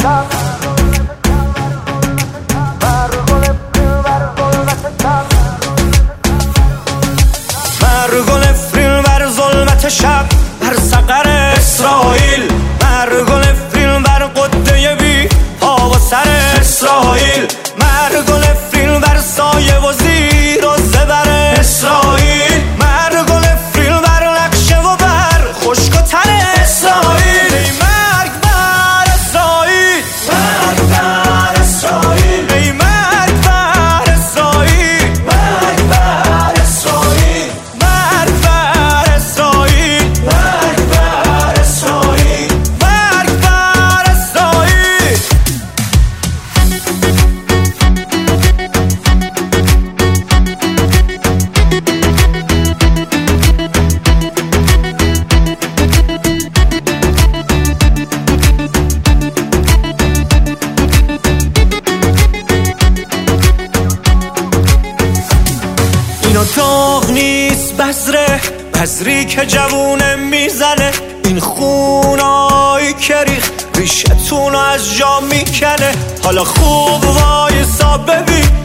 مرگ و نفرین بر ظلمت شب، بر سقر اسرائیل. مرگ و نفرین بر قده بی پا و سر اسرائیل. مرگ و نفرین بر سایه و زیر و زبر اسرائیل. مرگ و نفرین بر نقشه و بر خشک و تر اسرائیل. ای مرگ بر اسرائیل، مرگ بر اسرائیل. ای مرگ بر اسرائیل، مرگ بر اسرائیل. مرگ بر اسرائیل، مرگ بر اسرائیل. مرگ بر اسرائیل. اینا داغ نیست بذره، بذری که جوونه میزنه. این خونایی که ریخت ریشتونو از جا میکنه. حالا خوب وایسا ببین